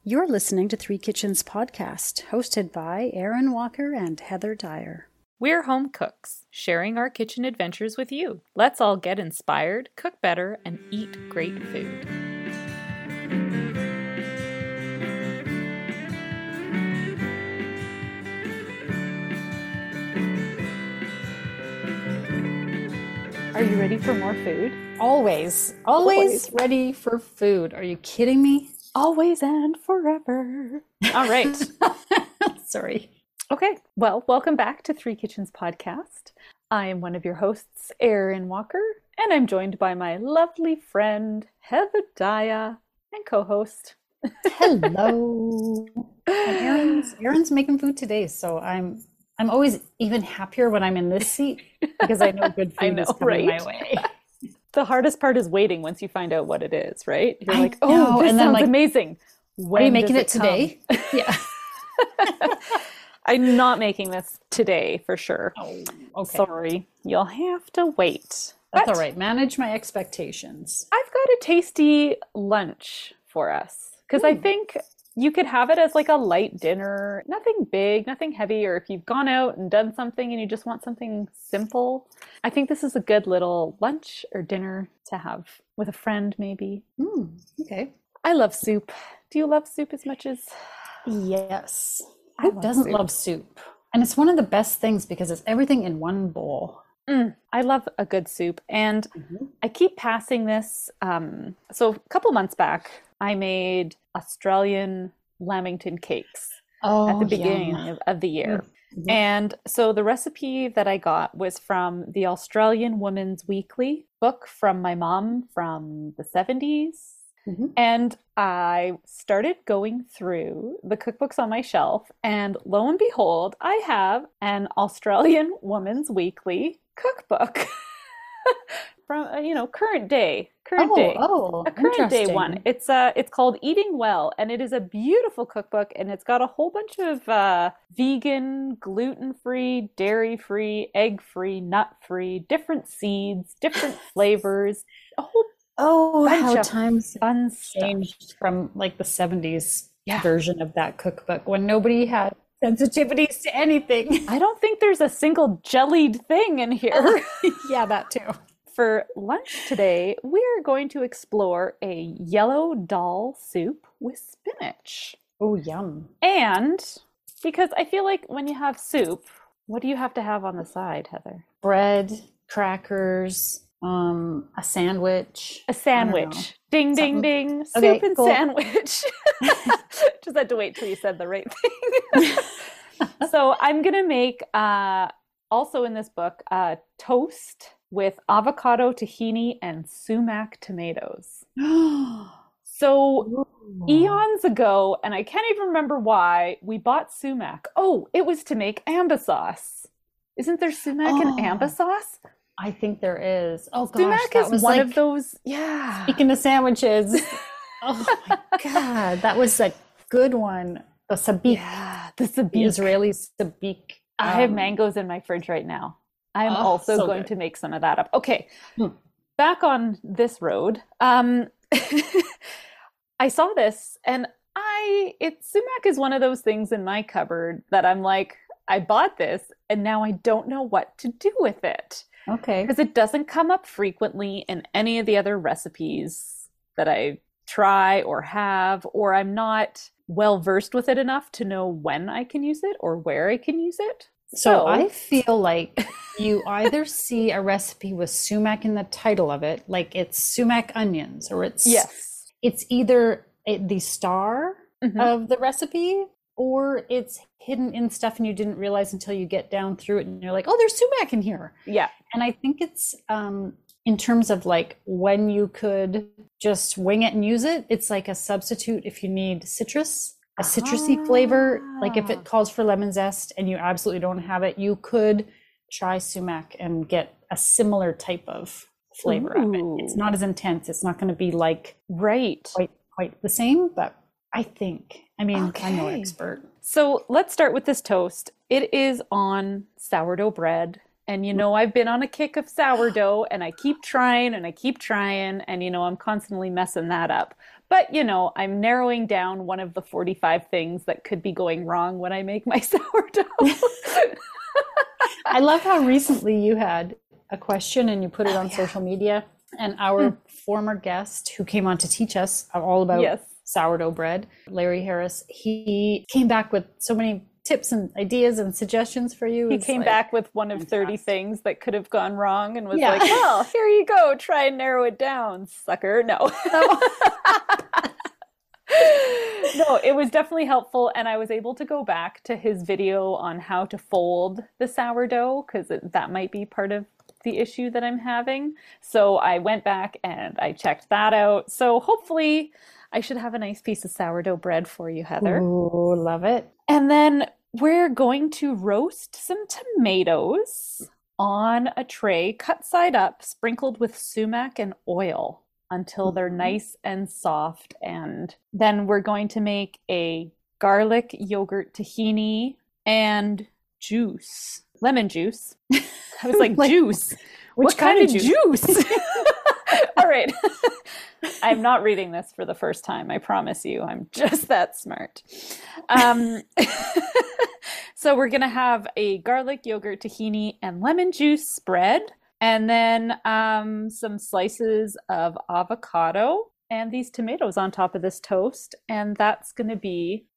You're listening to Three Kitchens podcast, hosted by Aaron Walker and Heather Dyer. We're home cooks, sharing our kitchen adventures with you. Let's all get inspired, cook better, and eat great food. Are you ready for more food? Always ready for food. Are you kidding me? Always and forever. All right. Sorry. Okay. Well, welcome back to Three Kitchens podcast. I am one of your hosts, Aaron Walker, and I'm joined by my lovely friend, Heather Dyer, and co-host. Hello. And Aaron's making food today, so I'm always even happier when I'm in this seat because I know good food is coming my way. The hardest part is waiting once you find out what it is, right? You're like, oh, this sounds amazing. When are you making it today? Yeah. I'm not making this today for sure. Oh, okay. Sorry. You'll have to wait. That's all right. Manage my expectations. I've got a tasty lunch for us because I think you could have it as like a light dinner, nothing big, nothing heavy, or if you've gone out and done something and you just want something simple. I think this is a good little lunch or dinner to have with a friend maybe. Okay. I love soup. Do you love soup as much as... Yes. Who doesn't love soup? And it's one of the best things because it's everything in one bowl. I love a good soup. And I keep passing this. So a couple months back, I made Australian lamington cakes at the beginning of the year. And so the recipe that I got was from the Australian Women's Weekly book from my mom from the 70s. And I started going through the cookbooks on my shelf, and lo and behold, I have an Australian Women's Weekly cookbook from current day, a current day one. It's called Eating Well, and it is a beautiful cookbook, and it's got a whole bunch of vegan, gluten-free, dairy-free, egg-free, nut-free, different seeds, different flavors, a whole how times fun changed from like the 70s version of that cookbook when nobody had sensitivities to anything. I don't think there's a single jellied thing in here. Yeah, that too. For lunch today, we're going to explore a yellow dal soup with spinach. Oh, yum. And because I feel like when you have soup, what do you have to have on the side, Heather? Bread, crackers, a sandwich. Ding, ding, ding. Okay, soup and cool. Sandwich. Just had to wait till you said the right thing. So I'm going to make, also in this book, toast with avocado, tahini, and sumac tomatoes. So eons ago, and I can't even remember why, we bought sumac. Oh, it was to make ambasauce. Isn't there sumac in ambasauce? I think there is. Oh gosh, sumac that is was one like, of those. Yeah. Speaking of sandwiches, oh my God, that was a good one. The sabich. Yeah, the sabich. The Israeli sabich. I have mangoes in my fridge right now. I'm also so going good. to make some of that up. Okay, back on this road. I saw this, and sumac is one of those things in my cupboard that I'm like, I bought this, and now I don't know what to do with it. Okay. Because it doesn't come up frequently in any of the other recipes that I try or have, or I'm not well versed with it enough to know when I can use it or where I can use it. So I feel like you either see a recipe with sumac in the title of it, like it's sumac onions, or it's either the star of the recipe, or it's hidden in stuff and you didn't realize until you get down through it and you're like, oh, there's sumac in here. Yeah. And I think it's in terms of like when you could just wing it and use it, it's like a substitute if you need citrus, a citrusy flavor. Like if it calls for lemon zest and you absolutely don't have it, you could try sumac and get a similar type of flavor of it. It's not as intense. It's not going to be like quite the same, but I think, I'm no expert. So let's start with this toast. It is on sourdough bread. And, I've been on a kick of sourdough and I keep trying and I'm constantly messing that up. But, I'm narrowing down one of the 45 things that could be going wrong when I make my sourdough. I love how recently you had a question and you put it on social media. And our former guest who came on to teach us all about sourdough bread, Larry Harris, he came back with so many tips and ideas and suggestions for you. He came back with one of 30 things that could have gone wrong and was like, well, here you go. Try and narrow it down, sucker. No. No, it was definitely helpful. And I was able to go back to his video on how to fold the sourdough because that might be part of the issue that I'm having. So I went back and I checked that out. So hopefully I should have a nice piece of sourdough bread for you, Heather. Ooh, love it. And then we're going to roast some tomatoes on a tray, cut side up, sprinkled with sumac and oil until they're nice and soft. And then we're going to make a garlic yogurt tahini and juice, lemon juice. I was like juice. What kind of juice? All right. I'm not reading this for the first time. I promise you. I'm just that smart. So we're going to have a garlic yogurt tahini and lemon juice spread. And then some slices of avocado and these tomatoes on top of this toast. And that's going to be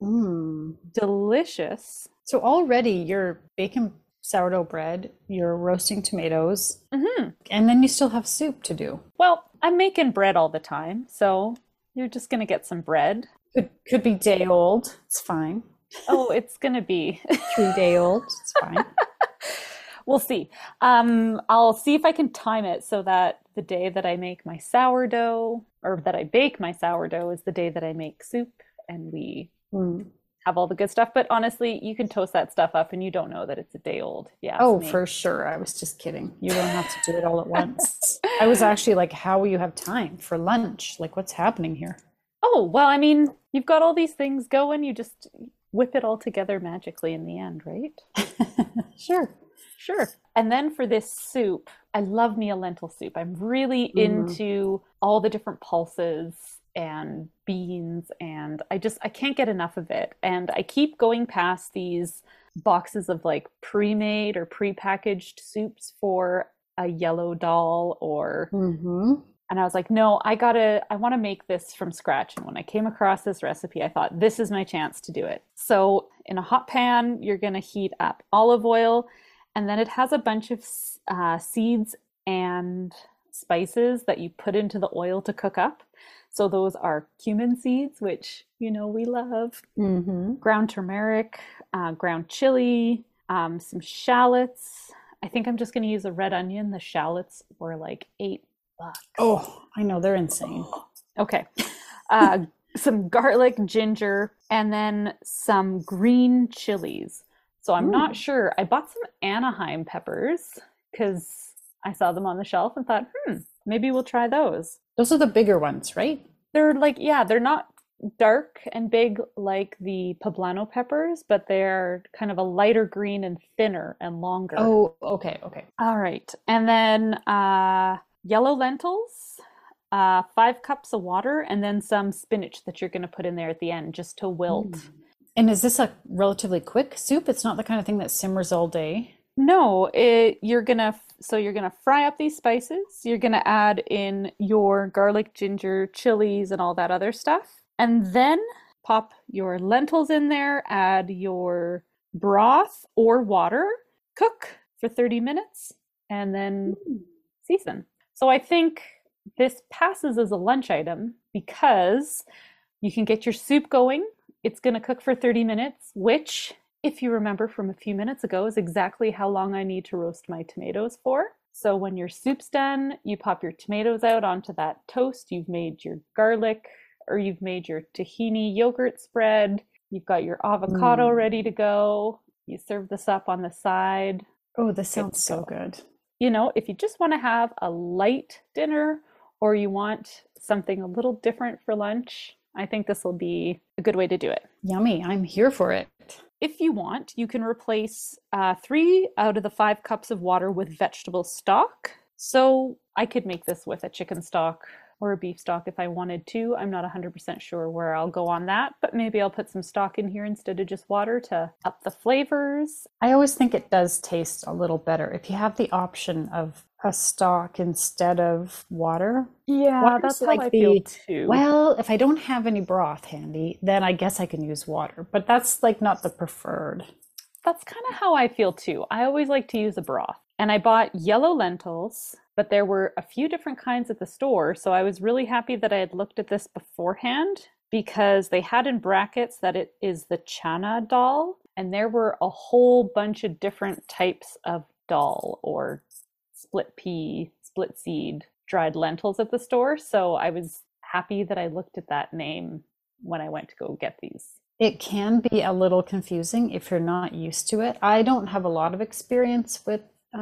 delicious. So already you're baking sourdough bread, you're roasting tomatoes, and then you still have soup to do. Well, I'm making bread all the time, so you're just going to get some bread. Could be day old. It's fine. Oh, it's going to be 3-day old. It's fine. We'll see. I'll see if I can time it so that the day that I make my sourdough, or that I bake my sourdough, is the day that I make soup, and we have all the good stuff. But honestly, you can toast that stuff up and you don't know that it's a day old. Yeah. Oh, for sure. I was just kidding. You don't have to do it all at once. I was actually like, how will you have time for lunch? Like, what's happening here? Oh, well, I mean, you've got all these things going. You just whip it all together magically in the end, right? Sure. And then for this soup, I love me a lentil soup. I'm really into all the different pulses and beans, and I can't get enough of it. And I keep going past these boxes of like pre-made or pre-packaged soups for a yellow dal or and I was like, no, I want to make this from scratch. And when I came across this recipe, I thought, this is my chance to do it. So in a hot pan, you're going to heat up olive oil, and then it has a bunch of seeds and spices that you put into the oil to cook up. So those are cumin seeds, which, we love, ground turmeric, ground chili, some shallots. I think I'm just going to use a red onion. The shallots were like $8. Oh, I know. They're insane. Okay. Some garlic, ginger, and then some green chilies. So I'm not sure. I bought some Anaheim peppers because I saw them on the shelf and thought, maybe we'll try those. Those are the bigger ones, right? They're like, they're not dark and big like the poblano peppers, but they're kind of a lighter green and thinner and longer. Oh, okay. All right. And then yellow lentils, 5 cups of water, and then some spinach that you're going to put in there at the end just to wilt. And is this a relatively quick soup? It's not the kind of thing that simmers all day? No, you're gonna fry up these spices. You're gonna add in your garlic, ginger, chilies, and all that other stuff. And then pop your lentils in there, add your broth or water, cook for 30 minutes, and then season. So I think this passes as a lunch item because you can get your soup going. It's going to cook for 30 minutes, which, if you remember from a few minutes ago, is exactly how long I need to roast my tomatoes for. So when your soup's done, you pop your tomatoes out onto that toast. You've made your garlic, or you've made your tahini yogurt spread. You've got your avocado ready to go. You serve this up on the side. Oh, this sounds so good. If you just want to have a light dinner or you want something a little different for lunch, I think this will be a good way to do it. Yummy. I'm here for it. If you want, you can replace 3 out of the 5 cups of water with vegetable stock. So I could make this with a chicken stock or a beef stock if I wanted to. I'm not 100% sure where I'll go on that, but maybe I'll put some stock in here instead of just water to up the flavors. I always think it does taste a little better if you have the option of a stock instead of water. Yeah, Water's that's like how I feel too. well, if I don't have any broth handy, then I guess I can use water, but that's like not the preferred. That's kind of how I feel too. I always like to use a broth. And I bought yellow lentils, but there were a few different kinds at the store. So I was really happy that I had looked at this beforehand because they had in brackets that it is the Chana dal. And there were a whole bunch of different types of dal or split pea, split seed, dried lentils at the store. So I was happy that I looked at that name when I went to go get these. It can be a little confusing if you're not used to it. I don't have a lot of experience with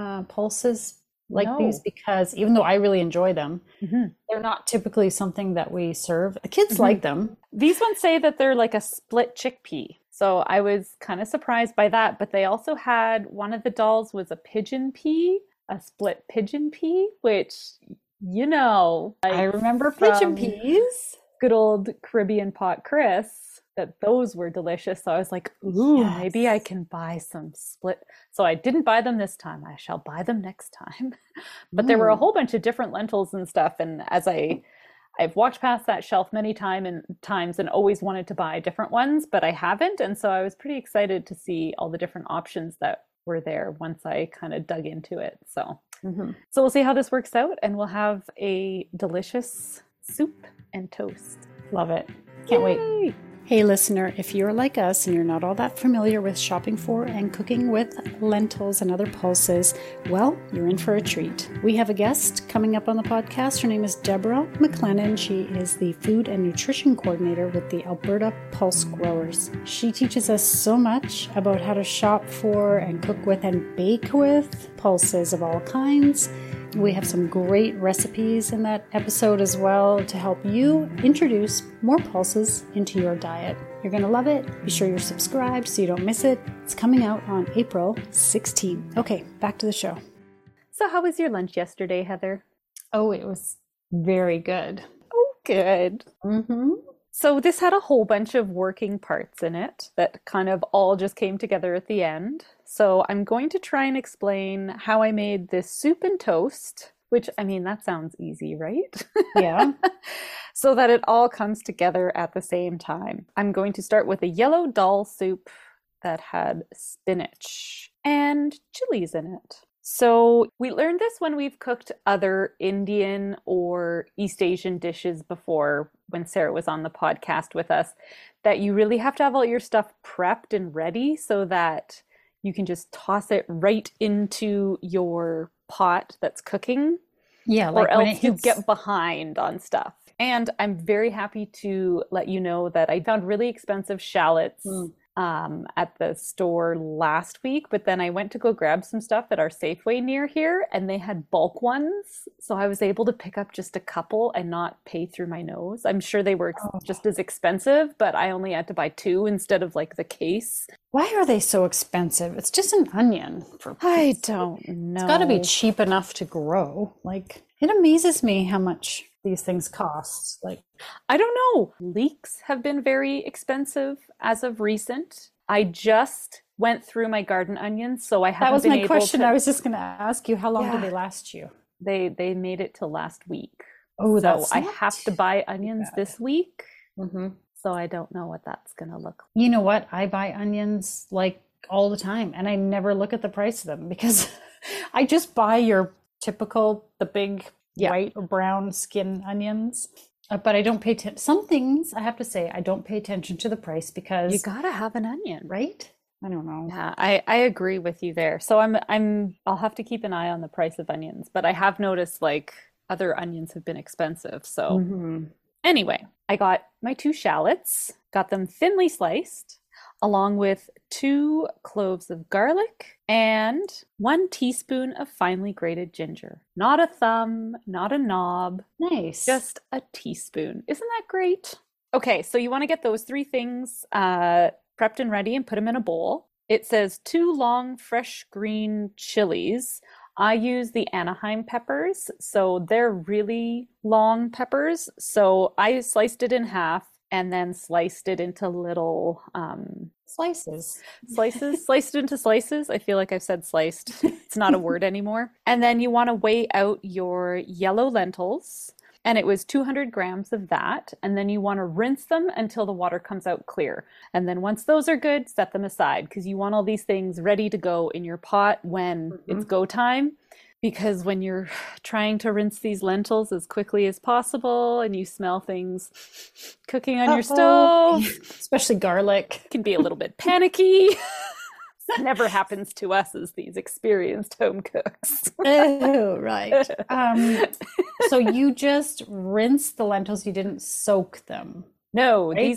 pulses like these because even though I really enjoy them, they're not typically something that we serve. The kids like them. These ones say that they're like a split chickpea. So I was kind of surprised by that. But they also had, one of the dals was a pigeon pea, a split pigeon pea, which, you know, I remember pigeon peas. Good old Caribbean pot Chris, that those were delicious. So I was like, ooh, maybe I can buy some split. So I didn't buy them this time. I shall buy them next time. But there were a whole bunch of different lentils and stuff. And as I've walked past that shelf many times and always wanted to buy different ones, but I haven't. And so I was pretty excited to see all the different options that were there once I kind of dug into it. So we'll see how this works out, and we'll have a delicious soup and toast. Love it. Can't wait. Hey listener, if you're like us and you're not all that familiar with shopping for and cooking with lentils and other pulses, well, you're in for a treat. We have a guest coming up on the podcast. Her name is Deborah McLennan. She is the food and nutrition coordinator with the Alberta Pulse Growers. She teaches us so much about how to shop for and cook with and bake with pulses of all kinds. We have some great recipes in that episode as well to help you introduce more pulses into your diet. You're going to love it. Be sure you're subscribed so you don't miss it. It's coming out on April 16th. Okay, back to the show. So how was your lunch yesterday, Heather? Oh, it was very good. Oh, good. So this had a whole bunch of working parts in it that kind of all just came together at the end. So I'm going to try and explain how I made this soup and toast, which, I mean, that sounds easy, right? Yeah. So that it all comes together at the same time. I'm going to start with a yellow dal soup that had spinach and chilies in it. So we learned this when we've cooked other Indian or East Asian dishes before, when Sarah was on the podcast with us, that you really have to have all your stuff prepped and ready so that you can just toss it right into your pot that's cooking. Yeah, like or else you get behind on stuff. And I'm very happy to let you know that I found really expensive shallots at the store last week, but then I went to go grab some stuff at our Safeway near here, and they had bulk ones. So I was able to pick up just a couple and not pay through my nose. I'm sure they were just as expensive, but I only had to buy 2 instead of like the case. Why are they so expensive? It's just an onion. I don't know. It's got to be cheap enough to grow. Like, it amazes me how much these things cost. Like, I don't know. Leeks have been very expensive as of recent. I just went through my garden onions, so I haven't. That was been my able question. to... I was just going to ask you, how long do they last you? They made it to last week. Oh, so I have to buy onions this week. Mm-hmm. So I don't know what that's going to look like. You know what? I buy onions like all the time, and I never look at the price of them because I just buy your typical, the big white or brown skin onions. But I don't pay attention. Some things, I have to say, I don't pay attention to the price because you gotta have an onion, right? I don't know. Yeah, I agree with you there. So I'll have to keep an eye on the price of onions, but I have noticed like other onions have been expensive. So anyway, I got my 2 shallots, got them thinly sliced, along with 2 cloves of garlic and 1 teaspoon of finely grated ginger. Not a thumb, not a knob. Nice. Just a teaspoon. Isn't that great? Okay, so you want to get those 3 things prepped and ready and put them in a bowl. It says 2 long, fresh green chilies. I use the Anaheim peppers. So they're really long peppers. So I sliced it in half and then sliced it into little Slices. sliced it into slices. I feel like I've said sliced. It's not a word anymore. And then you want to weigh out your yellow lentils. And it was 200 grams of that. And then you want to rinse them until the water comes out clear. And then once those are good, set them aside because you want all these things ready to go in your pot when it's go time. Because when you're trying to rinse these lentils as quickly as possible and you smell things cooking on your stove, especially garlic, it can be a little bit panicky. Never happens to us as these experienced home cooks. Oh, right. So you just rinsed the lentils, you didn't soak them. No, right?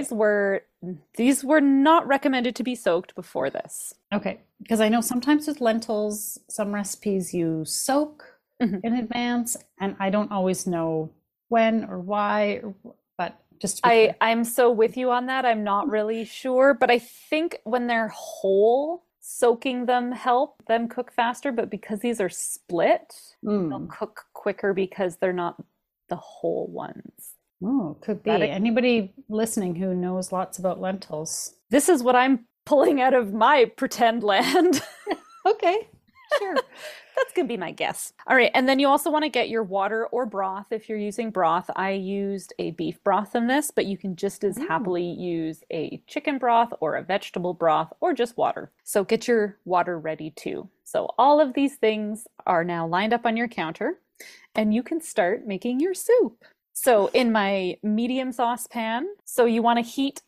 These were not recommended to be soaked before this. Okay, because I know sometimes with lentils, some recipes you soak in advance, and I don't always know when or why, but just I'm so with you on that. I'm not really sure, but I think when they're whole, soaking them help them cook faster, but because these are split, they'll cook quicker because they're not the whole ones. Oh, could be. Anybody listening who knows lots about lentils? This is what I'm pulling out of my pretend land. Okay, sure. That's going to be my guess. All right. And then you also want to get your water or broth if you're using broth. I used a beef broth in this, but you can just as happily use a chicken broth or a vegetable broth or just water. So get your water ready too. So all of these things are now lined up on your counter and you can start making your soup. So in my medium saucepan, so you want to heat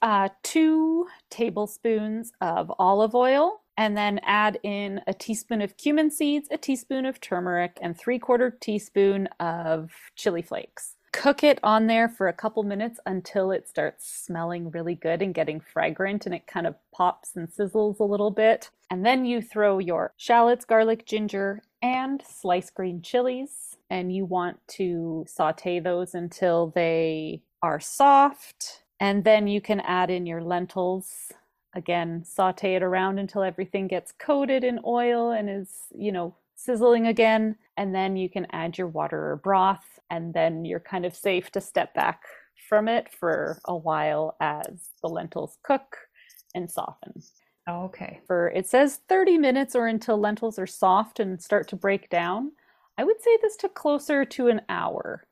2 tablespoons of olive oil and then add in a teaspoon of cumin seeds, a teaspoon of turmeric, and 3/4 teaspoon of chili flakes. Cook it on there for a couple minutes until it starts smelling really good and getting fragrant and it kind of pops and sizzles a little bit. And then you throw your shallots, garlic, ginger, and sliced green chilies. And you want to saute those until they are soft. And then you can add in your lentils. Again, saute it around until everything gets coated in oil and is, sizzling again. And then you can add your water or broth. And then you're kind of safe to step back from it for a while as the lentils cook and soften. Okay. It says 30 minutes or until lentils are soft and start to break down. I would say this took closer to an hour.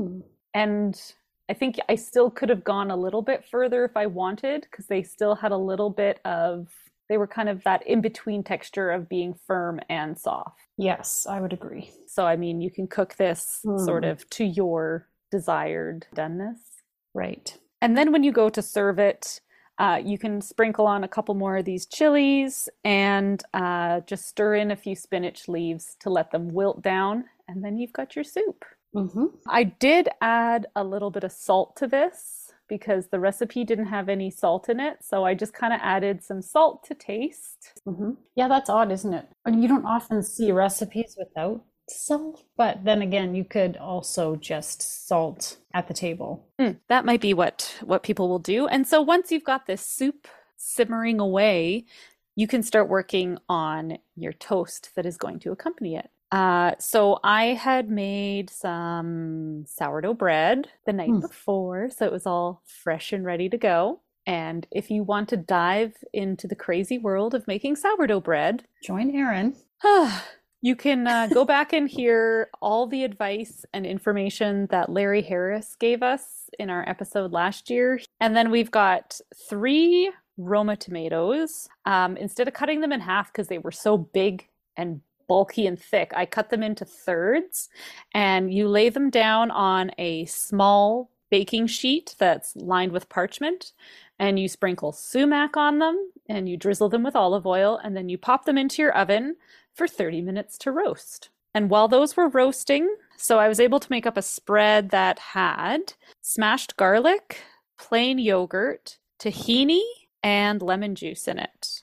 And I think I still could have gone a little bit further if I wanted, because they still had a little bit they were kind of that in-between texture of being firm and soft. Yes, I would agree. So, I mean, you can cook this sort of to your desired doneness. Right. And then when you go to serve it, you can sprinkle on a couple more of these chilies and just stir in a few spinach leaves to let them wilt down. And then you've got your soup. I did add a little bit of salt to this because the recipe didn't have any salt in it. So I just kind of added some salt to taste. Yeah, that's odd, isn't it? And you don't often see recipes without salt, but then again, you could also just salt at the table. That might be what people will do. And so once you've got this soup simmering away, you can start working on your toast that is going to accompany it. So I had made some sourdough bread the night before, so it was all fresh and ready to go. And if you want to dive into the crazy world of making sourdough bread, join Erin. You can go back and hear all the advice and information that Larry Harris gave us in our episode last year. And then we've got 3 Roma tomatoes. Instead of cutting them in half because they were so big and bulky and thick, I cut them into thirds, and you lay them down on a small baking sheet that's lined with parchment, and you sprinkle sumac on them, and you drizzle them with olive oil, and then you pop them into your oven for 30 minutes to roast. And while those were roasting, so I was able to make up a spread that had smashed garlic, plain yogurt, tahini, and lemon juice in it.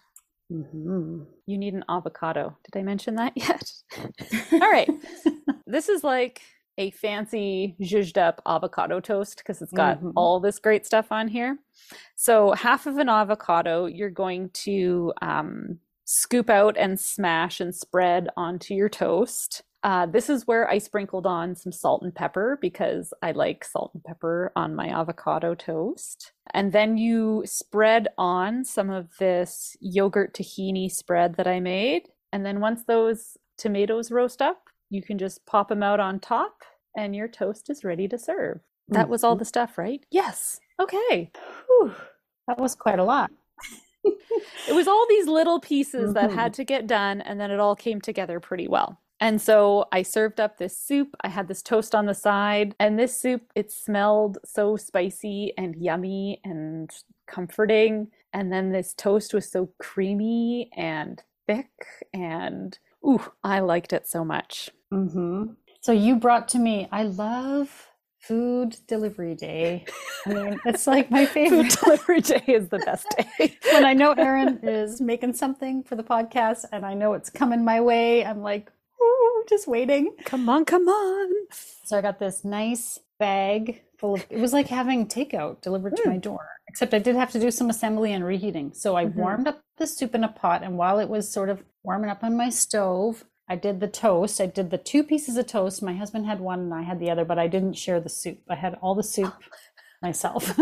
You need an avocado. Did I mention that yet? All right. This is like a fancy zhuzhed up avocado toast because it's got all this great stuff on here. So half of an avocado, you're going to scoop out and smash and spread onto your toast. This is where I sprinkled on some salt and pepper because I like salt and pepper on my avocado toast. And then you spread on some of this yogurt tahini spread that I made. And then once those tomatoes roast up, you can just pop them out on top and your toast is ready to serve. That was all the stuff, right? Yes. Okay. Whew. That was quite a lot. It was all these little pieces that had to get done, and then it all came together pretty well. And so I served up this soup. I had this toast on the side, and this soup, it smelled so spicy and yummy and comforting. And then this toast was so creamy and thick, and ooh, I liked it so much. So you brought to me, I love food delivery day. I mean, it's like my favorite. Food delivery day is the best day. When I know Erin is making something for the podcast and I know it's coming my way, I'm like, ooh, just waiting. Come on, come on. So I got this nice bag full of, it was like having takeout delivered to my door, except I did have to do some assembly and reheating. So I warmed up the soup in a pot, and while it was sort of warming up on my stove, I did the toast. I did the 2 pieces of toast. My husband had one and I had the other, but I didn't share the soup. I had all the soup myself.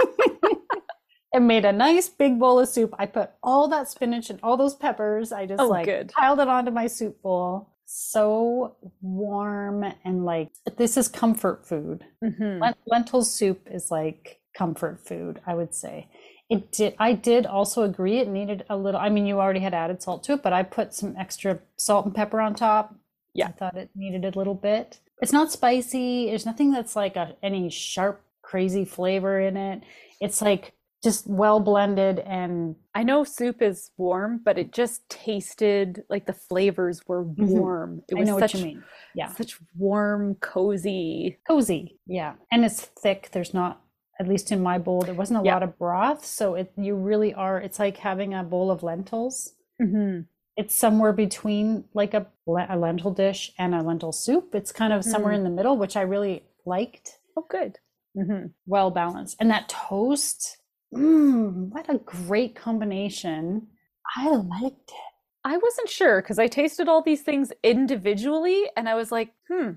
And made a nice big bowl of soup. I put all that spinach and all those peppers. I just piled it onto my soup bowl. So warm and like, this is comfort food. Lentil soup is like comfort food, I would say. I did also agree it needed a little, I mean, you already had added salt to it, but I put some extra salt and pepper on top. Yeah. I thought it needed a little bit. It's not spicy. There's nothing that's like any sharp, crazy flavor in it. It's like just well blended. And I know soup is warm, but it just tasted like the flavors were warm. It was what you mean. Yeah. Such warm, cozy. Yeah. And it's thick. There's not, at least in my bowl, there wasn't a lot of broth. So you really are, it's like having a bowl of lentils. It's somewhere between like a lentil dish and a lentil soup. It's kind of somewhere in the middle, which I really liked. Oh, good. Well balanced. And that toast, what a great combination. I liked it. I wasn't sure because I tasted all these things individually and I was like,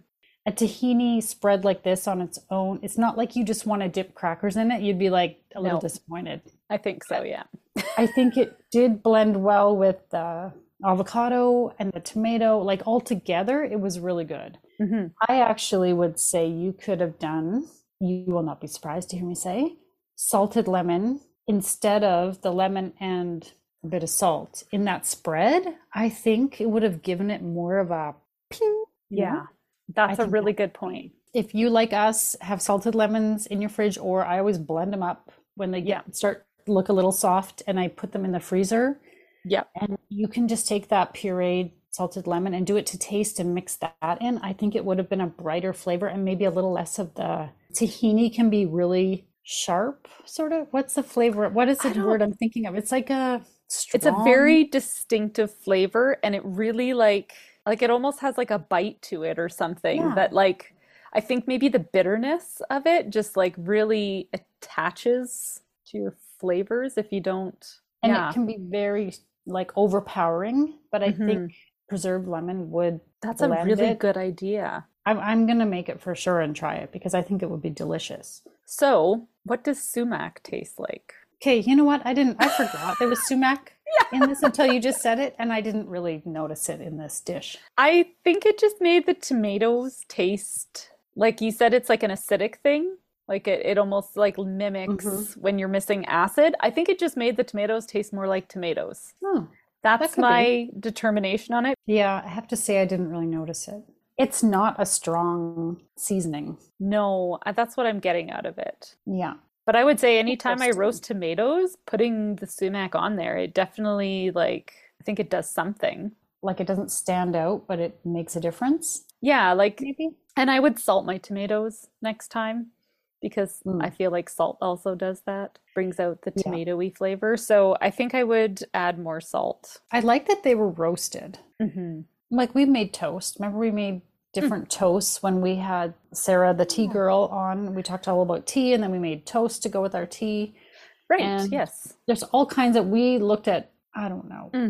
A tahini spread like this on its own, it's not like you just want to dip crackers in it. You'd be like a little disappointed. I think so, yeah. I think it did blend well with the avocado and the tomato. Like all together, it was really good. I actually would say you could have done, you will not be surprised to hear me say, salted lemon instead of the lemon and a bit of salt in that spread. I think it would have given it more of a ping. Yeah. That's a really good point. If you, like us, have salted lemons in your fridge, or I always blend them up when they start to look a little soft and I put them in the freezer. Yeah. And you can just take that pureed salted lemon and do it to taste and mix that in. I think it would have been a brighter flavor and maybe a little less of the tahini can be really sharp, sort of. What's the flavor? What is the word I'm thinking of? It's like a strong. It's a very distinctive flavor and it really like it almost has like a bite to it or something that like, I think maybe the bitterness of it just like really attaches to your flavors if you don't. And it can be very like overpowering, but I think preserved lemon would. That's a really good idea. I'm going to make it for sure and try it because I think it would be delicious. So what does sumac taste like? Okay, you know what? I forgot there was sumac in this until you just said it, and I didn't really notice it in this dish. I think it just made the tomatoes taste, like you said, it's like an acidic thing. Like it almost like mimics when you're missing acid. I think it just made the tomatoes taste more like tomatoes. That's my determination on it. Yeah, I have to say I didn't really notice it. It's not a strong seasoning. No, that's what I'm getting out of it. Yeah. But I would say anytime I roast tomatoes, putting the sumac on there, it definitely I think it does something. Like it doesn't stand out, but it makes a difference? Yeah, like maybe. And I would salt my tomatoes next time because I feel like salt also does that, brings out the tomato-y flavor. So I think I would add more salt. I like that they were roasted. Like we made toast. Remember we made different toasts when we had Sarah, the tea girl, on. We talked all about tea, and then we made toast to go with our tea. Right, yes. There's all kinds we looked at, I don't know, countless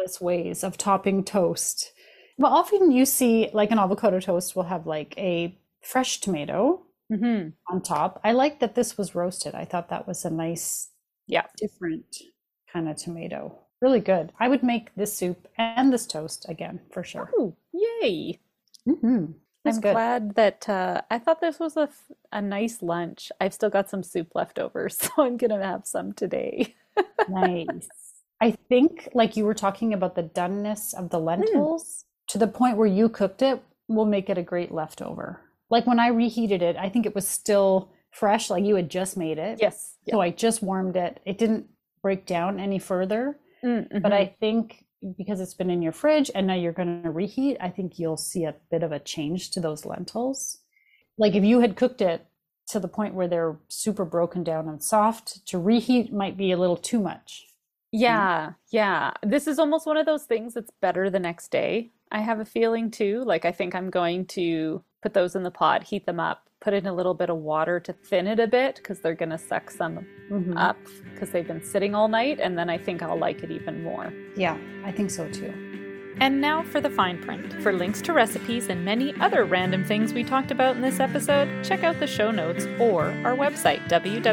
endless ways of topping toast. Well, often you see like an avocado toast will have like a fresh tomato on top. I like that this was roasted. I thought that was a nice, different kind of tomato. Really good. I would make this soup and this toast again for sure. Oh, yay. I'm glad that I thought this was a nice lunch. I've still got some soup left over, so I'm going to have some today. Nice. I think like you were talking about the doneness of the lentils to the point where you cooked it will make it a great leftover. Like when I reheated it, I think it was still fresh, like you had just made it. Yes. So I just warmed it. It didn't break down any further. But I think because it's been in your fridge and now you're going to reheat, I think you'll see a bit of a change to those lentils. Like if you had cooked it to the point where they're super broken down and soft, to reheat might be a little too much. Yeah. This is almost one of those things that's better the next day. I have a feeling too. Like I think I'm going to put those in the pot, heat them up, put in a little bit of water to thin it a bit because they're going to suck some up because they've been sitting all night. And then I think I'll like it even more. Yeah, I think so too. And now for the fine print. For links to recipes and many other random things we talked about in this episode, check out the show notes or our website,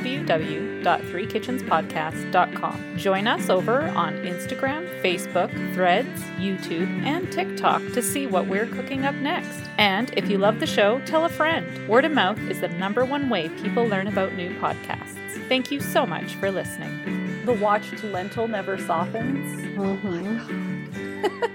www.threekitchenspodcast.com. Join us over on Instagram, Facebook, Threads, YouTube, and TikTok to see what we're cooking up next. And if you love the show, tell a friend. Word of mouth is the #1 way people learn about new podcasts. Thank you so much for listening. The watched lentil never softens.